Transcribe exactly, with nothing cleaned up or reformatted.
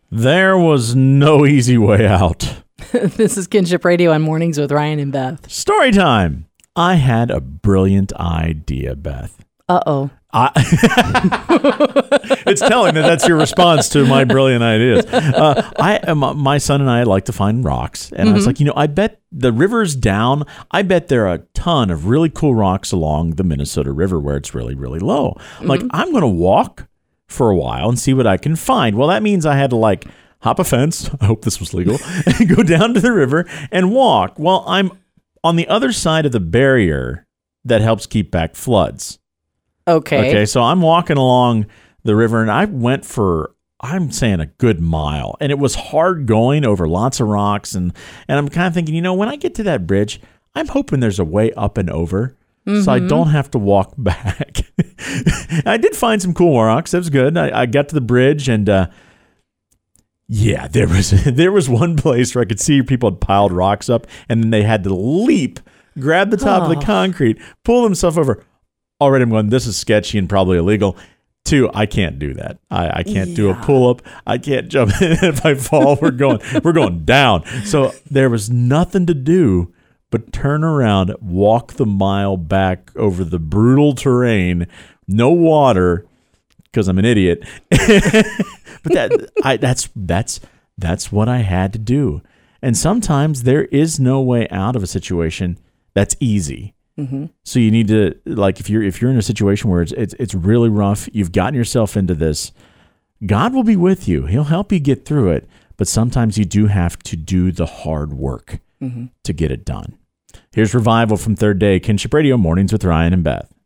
There was no easy way out. This is Kinship Radio on Mornings with Ryan and Beth. Story time. I had a brilliant idea, Beth. Uh-oh. I it's telling that that's your response to my brilliant ideas. Uh, I, my son and I like to find rocks, and mm-hmm. I was like, you know, I bet the river's down. I bet there are a ton of really cool rocks along the Minnesota River where it's really, really low. I'm mm-hmm. like, I'm going to walk for a while and see what I can find. Well, that means I had to like hop a fence. I hope this was legal. And go down to the river and walk. Well, I'm on the other side of the barrier that helps keep back floods. Okay. Okay. So I'm walking along the river and I went for, I'm saying a good mile, and it was hard going over lots of rocks. And, and I'm kind of thinking, you know, when I get to that bridge, I'm hoping there's a way up and over. Mm-hmm. So I don't have to walk back. I did find some cool rocks. That was good. I, I got to the bridge, and uh, yeah, there was there was one place where I could see people had piled rocks up, and then they had to leap, grab the top oh. of the concrete, pull themselves over. Already I'm going, this is sketchy and probably illegal. Two, I can't do that. I, I can't yeah. do a pull-up. I can't jump in. If I fall, we're going we're going down. So there was nothing to do but turn around, walk the mile back over the brutal terrain, no water, because I'm an idiot. But that I, that's that's that's what I had to do. And sometimes there is no way out of a situation that's easy. Mm-hmm. So you need to, like, if you're if you're in a situation where it's it's it's really rough, you've gotten yourself into this, God will be with you. He'll help you get through it. But sometimes you do have to do the hard work mm-hmm. to get it done. Here's Revival from Third Day, Kinship Radio, Mornings with Ryan and Beth.